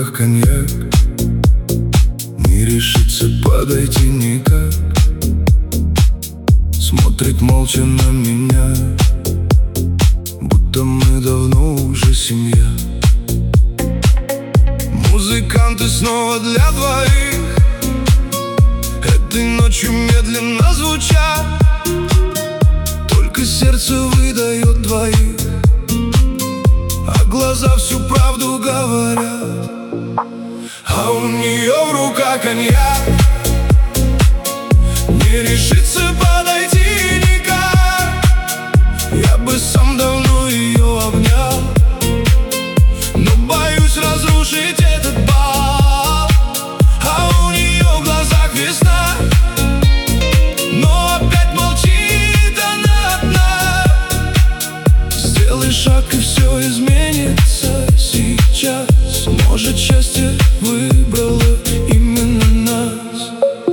руках коньяк, не решится подойти никак. Смотрит молча на меня, будто мы давно уже семья. Музыканты снова для двоих, этой ночью медленно звучат. Только сердце выдает двоих, а глаза всю правду говорят. А у нее в руках коньяк, не решится подойти никак. Я бы сам давно ее обнял, но боюсь разрушить этот бал. А у нее в глазах весна, но опять молчит она одна. Сделай шаг, и все изменится сейчас. Может, счастье выбрало именно нас.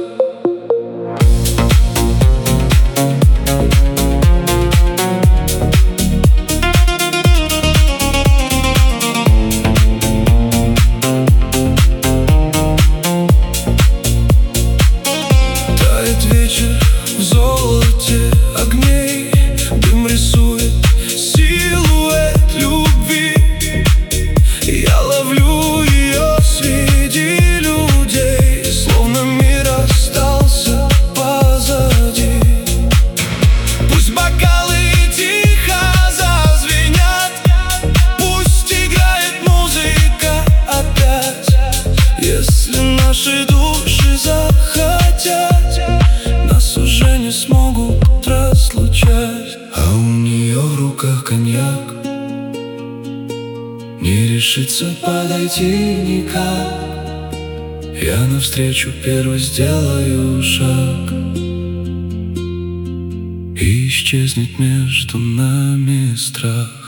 Тает вечер в золоте огней, дым рисует силуэт любви. Я ловлю ее среди людей, словно мир остался позади. Пусть бокалы тихо зазвенят, пусть играет музыка опять. Если наши души захотят, нас уже не смогут разлучать. А у нее в руках коньяк, не решится подойти никак. Я навстречу первый сделаю шаг, и исчезнет между нами страх.